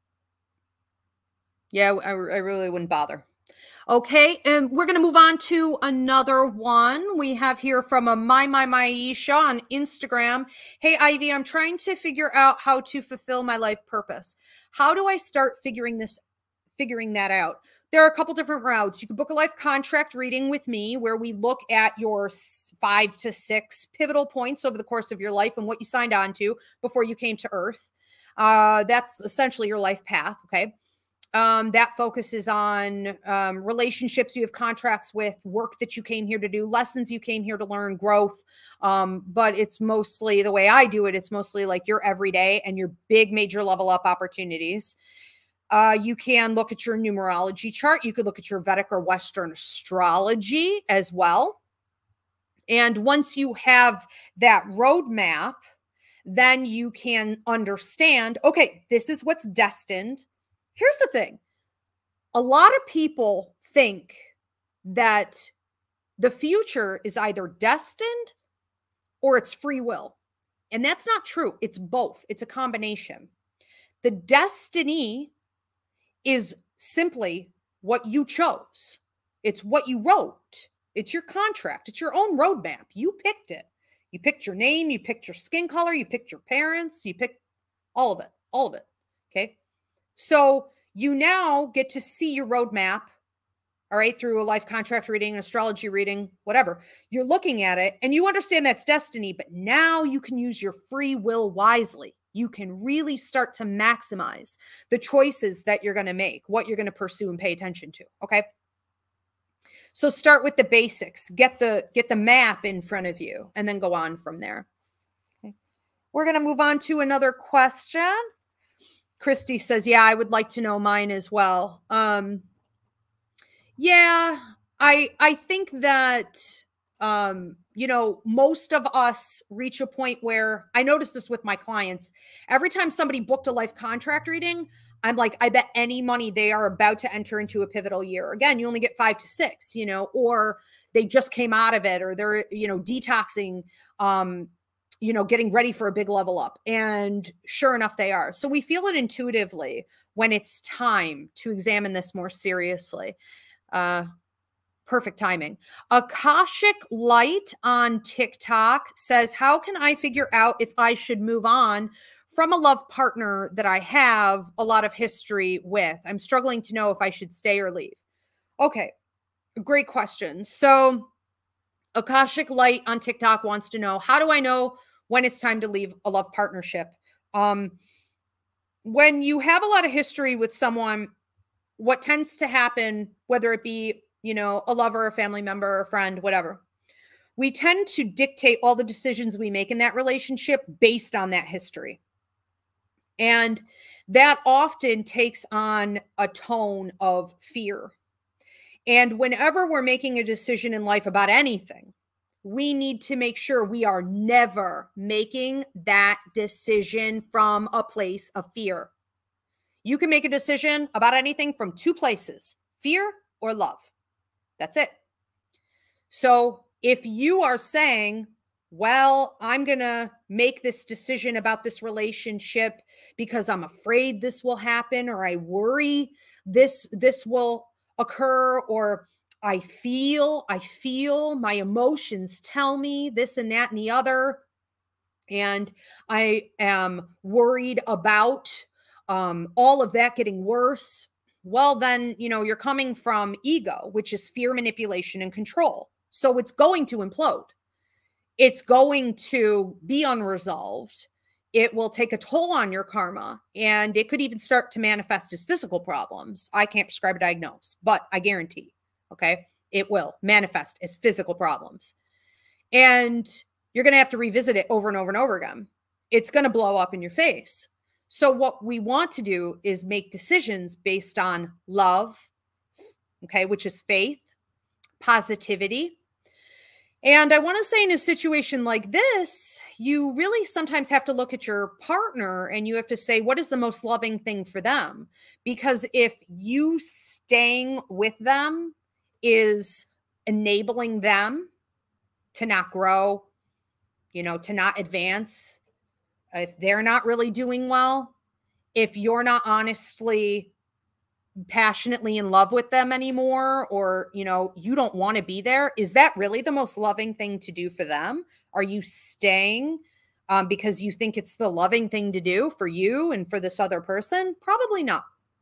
yeah, I, I really wouldn't bother. Okay, and we're going to move on to another one. We have here from a My My Maisha on Instagram. Hey, Ivy, I'm trying to figure out how to fulfill my life purpose. How do I start figuring this, figuring that out? There are a couple different routes. You can book a life contract reading with me where we look at your five to six pivotal points over the course of your life and what you signed on to before you came to Earth. Uh, that's essentially your life path, okay? Um, that focuses on um, relationships you have contracts with, work that you came here to do, lessons you came here to learn, growth. Um, but it's mostly the way I do it. It's mostly like your everyday and your big major level up opportunities. Uh, you can look at your numerology chart. You could look at your Vedic or Western astrology as well. And once you have that roadmap, then you can understand, okay, this is what's destined. Here's the thing. A lot of people think that the future is either destined or it's free will. And that's not true. It's both. It's a combination. The destiny is simply what you chose. It's what you wrote. It's your contract. It's your own roadmap. You picked it. You picked your name. You picked your skin color. You picked your parents. You picked all of it. All of it. Okay. So you now get to see your roadmap, all right, through a life contract reading, an astrology reading, whatever. You're looking at it and you understand that's destiny, but now you can use your free will wisely. You can really start to maximize the choices that you're going to make, what you're going to pursue and pay attention to, okay? So start with the basics, get the, get the map in front of you, and then go on from there. Okay. We're going to move on to another question. Christy says, yeah, I would like to know mine as well. Um, yeah, I, I think that, um, you know, most of us reach a point where I noticed this with my clients. Every time somebody booked a life contract reading, I'm like, I bet any money they are about to enter into a pivotal year. Again, you only get five to six, you know, or they just came out of it, or they're, you know, detoxing, um, you know, getting ready for a big level up. And sure enough, they are. So we feel it intuitively when it's time to examine this more seriously. Uh, perfect timing. Akashic Light on TikTok says, how can I figure out if I should move on from a love partner that I have a lot of history with? I'm struggling to know if I should stay or leave. Okay, great question. So Akashic Light on TikTok wants to know, how do I know when it's time to leave a love partnership? Um, when you have a lot of history with someone, what tends to happen, whether it be, you know, a lover, a family member, a friend, whatever, we tend to dictate all the decisions we make in that relationship based on that history. And that often takes on a tone of fear. And whenever we're making a decision in life about anything, we need to make sure we are never making that decision from a place of fear. You can make a decision about anything from two places, fear or love. That's it. So if you are saying, well, I'm going to make this decision about this relationship because I'm afraid this will happen, or I worry this, this will occur, or I feel, I feel my emotions tell me this and that and the other, and I am worried about um, all of that getting worse, well, then, you know, you're coming from ego, which is fear, manipulation, and control. So it's going to implode. It's going to be unresolved. It will take a toll on your karma, and it could even start to manifest as physical problems. I can't prescribe or diagnose, but I guarantee, okay, it will manifest as physical problems. And you're going to have to revisit it over and over and over again. It's going to blow up in your face. So what we want to do is make decisions based on love, okay, which is faith, positivity. And I want to say in a situation like this, you really sometimes have to look at your partner and you have to say, what is the most loving thing for them? Because if you staying with them is enabling them to not grow, you know, to not advance, if they're not really doing well, if you're not honestly passionately in love with them anymore, or, you know, you don't want to be there, is that really the most loving thing to do for them? Are you staying um, because you think it's the loving thing to do for you and for this other person? Probably not.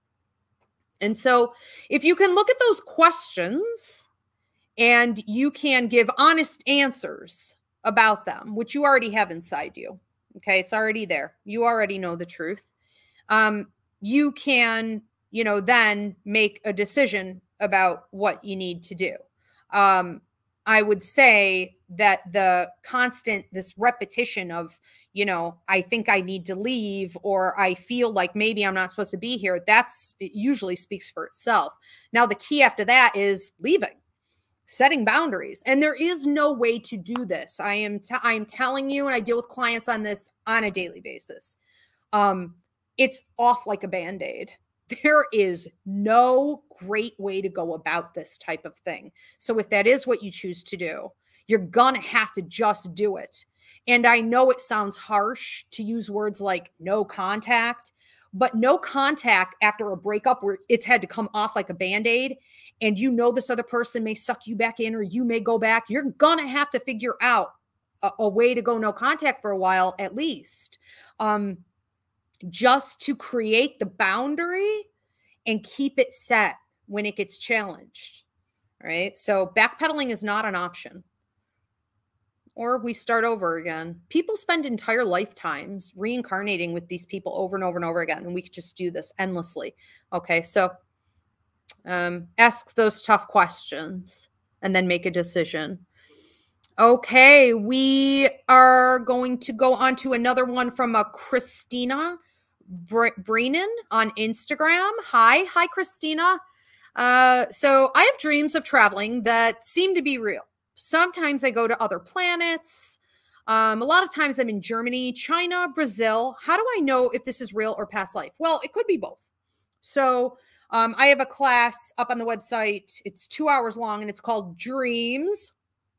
And so if you can look at those questions and you can give honest answers about them, which you already have inside you, okay, it's already there. You already know the truth. Um, you can, you know, then make a decision about what you need to do. Um, I would say that the constant, this repetition of, you know, I think I need to leave, or I feel like maybe I'm not supposed to be here, that's, it usually speaks for itself. Now, the key after that is leaving, setting boundaries. And there is no way to do this. I am, t- I am telling you, and I deal with clients on this on a daily basis. Um, it's off like a Band-Aid. There is no great way to go about this type of thing. So if that is what you choose to do, you're gonna have to just do it. And I know it sounds harsh to use words like no contact, but no contact after a breakup where it's had to come off like a Band-Aid, and you know this other person may suck you back in or you may go back, you're gonna have to figure out a, a way to go no contact for a while at least. Um, just to create the boundary and keep it set when it gets challenged, right? So backpedaling is not an option. Or we start over again. People spend entire lifetimes reincarnating with these people over and over and over again, and we could just do this endlessly. Okay, so um, ask those tough questions and then make a decision. Okay, we are going to go on to another one from a Christina Brennan on Instagram. Hi, hi, Christina. Uh, so I have dreams of traveling that seem to be real. Sometimes I go to other planets. Um, a lot of times I'm in Germany, China, Brazil. How do I know if this is real or past life? Well, it could be both. So um, I have a class up on the website. It's two hours long and it's called Dreams.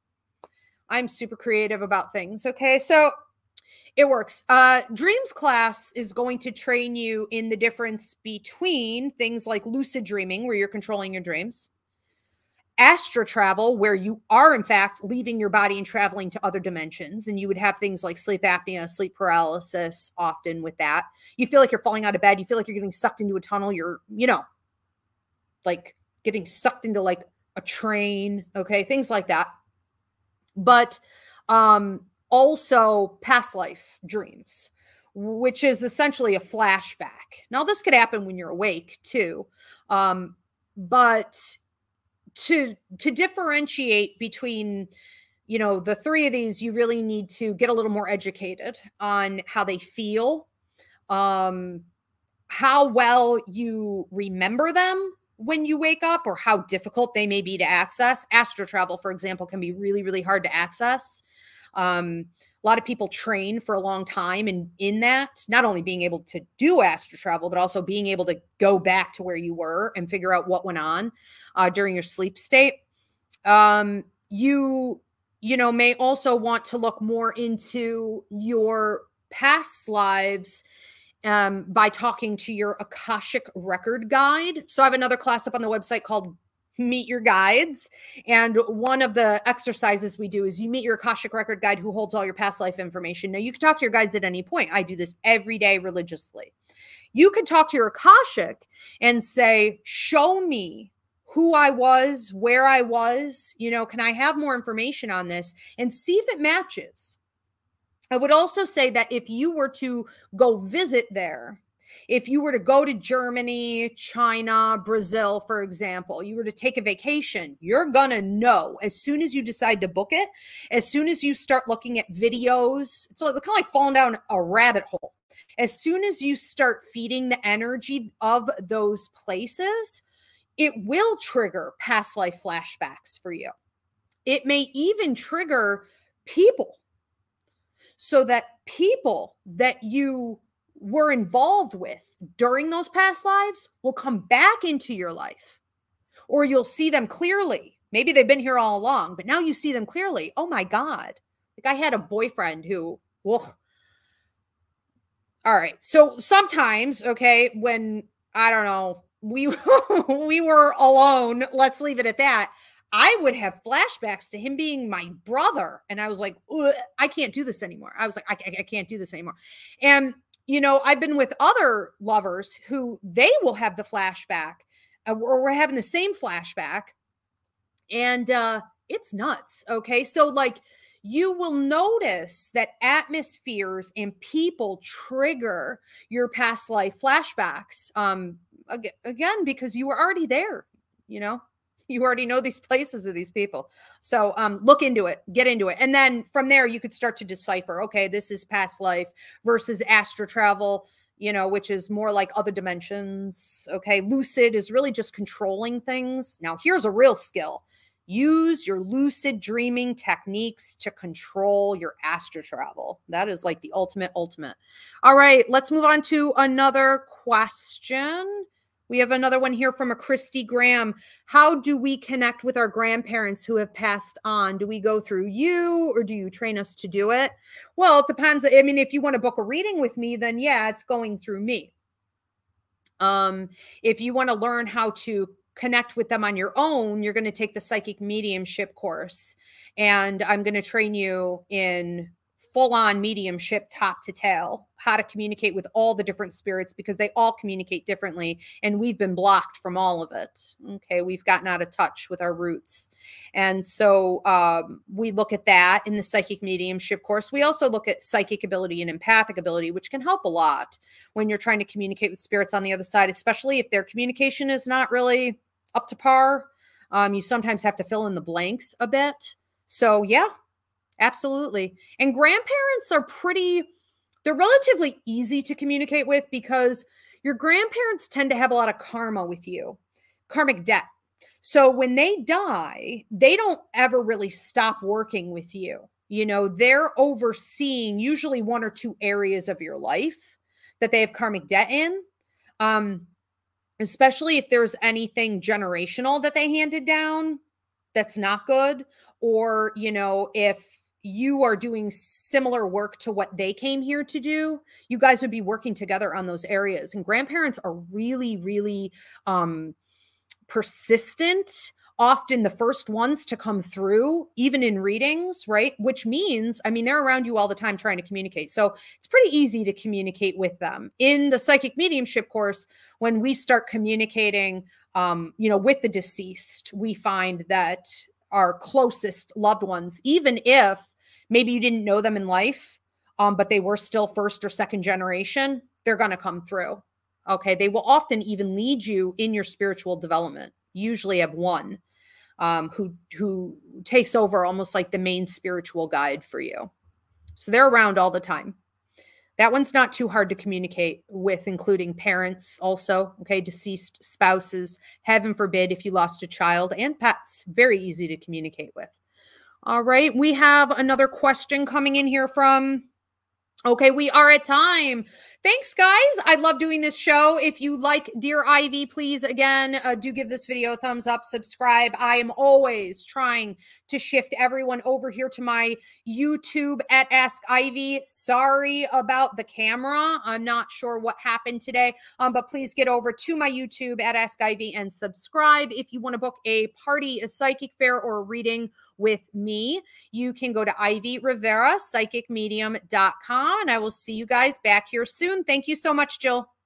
I'm super creative about things. Okay, so it works. Uh, Dreams class is going to train you in the difference between things like lucid dreaming, where you're controlling your dreams, astral travel, where you are in fact leaving your body and traveling to other dimensions, and you would have things like sleep apnea, sleep paralysis often with that. You feel like you're falling out of bed. You feel like you're getting sucked into a tunnel. You're, you know, like getting sucked into like a train. Okay, things like that. But um, also past life dreams, which is essentially a flashback. Now, this could happen when you're awake too. Um, but to, to differentiate between, you know, the three of these, you really need to get a little more educated on how they feel, um, how well you remember them when you wake up, or how difficult they may be to access. Astral travel, for example, can be really, really hard to access. Um, a lot of people train for a long time in, in that, not only being able to do astral travel, but also being able to go back to where you were and figure out what went on uh, during your sleep state. Um, you, you know, may also want to look more into your past lives Um, by talking to your Akashic record guide. So I have another class up on the website called Meet Your Guides. And one of the exercises we do is you meet your Akashic record guide who holds all your past life information. Now, you can talk to your guides at any point. I do this every day religiously. You can talk to your Akashic and say, show me who I was, where I was, you know, can I have more information on this and see if it matches? I would also say that if you were to go visit there, if you were to go to Germany, China, Brazil, for example, you were to take a vacation, you're going to know as soon as you decide to book it, as soon as you start looking at videos, it's kind of like falling down a rabbit hole. As soon as you start feeding the energy of those places, it will trigger past life flashbacks for you. It may even trigger people, so that people that you were involved with during those past lives will come back into your life, or you'll see them clearly. Maybe they've been here all along, but now you see them clearly. Oh my God. Like I had a boyfriend who, ugh. All right. So sometimes, okay, when, I don't know, we, we were alone, let's leave it at that. I would have flashbacks to him being my brother. And I was like, I can't do this anymore. I was like, I, I can't do this anymore. And, you know, I've been with other lovers who they will have the flashback, uh, or we're having the same flashback. And uh, it's nuts. Okay. So like, you will notice that atmospheres and people trigger your past life flashbacks. Um, again, because you were already there, you know, you already know these places or these people. So um, look into it, get into it. And then from there, you could start to decipher, okay, this is past life versus astral travel, you know, which is more like other dimensions. Okay. Lucid is really just controlling things. Now here's a real skill. Use your lucid dreaming techniques to control your astral travel. That is like the ultimate, ultimate. All right, let's move on to another question. We have another one here from a Christy Graham. How do we connect with our grandparents who have passed on? Do we go through you, or do you train us to do it? Well, it depends. I mean, if you want to book a reading with me, then yeah, it's going through me. Um, if you want to learn how to connect with them on your own, you're going to take the psychic mediumship course, and I'm going to train you in full-on mediumship, top to tail, how to communicate with all the different spirits, because they all communicate differently, and we've been blocked from all of it. Okay, we've gotten out of touch with our roots. And so um, we look at that in the psychic mediumship course. We also look at psychic ability and empathic ability, which can help a lot when you're trying to communicate with spirits on the other side, especially if their communication is not really up to par. Um, you sometimes have to fill in the blanks a bit. So yeah, absolutely. And grandparents are pretty, they're relatively easy to communicate with, because your grandparents tend to have a lot of karma with you, karmic debt. So when they die, they don't ever really stop working with you. You know, they're overseeing usually one or two areas of your life that they have karmic debt in. Um, especially if there's anything generational that they handed down that's not good, or, you know, if you are doing similar work to what they came here to do, you guys would be working together on those areas. And grandparents are really, really um, persistent, often the first ones to come through, even in readings, right? Which means, I mean, they're around you all the time trying to communicate. So it's pretty easy to communicate with them. In the psychic mediumship course, when we start communicating, um, you know, with the deceased, we find that our closest loved ones, even if maybe you didn't know them in life, um, but they were still first or second generation, they're going to come through. Okay. They will often even lead you in your spiritual development. Usually have one um, who, who takes over almost like the main spiritual guide for you. So they're around all the time. That one's not too hard to communicate with, including parents also, okay, deceased spouses, heaven forbid if you lost a child, and pets, very easy to communicate with. All right, we have another question coming in here from, okay, we are at time. Thanks, guys. I love doing this show. If you like Dear Ivy, please, again, uh, do give this video a thumbs up, subscribe. I am always trying to shift everyone over here to my YouTube at Ask Ivy. Sorry about the camera. I'm not sure what happened today, um, but please get over to my YouTube at Ask Ivy and subscribe. If you want to book a party, a psychic fair, or a reading with me, you can go to Ivy Rivera, psychic medium dot com, and I will see you guys back here soon. Thank you so much, Jill.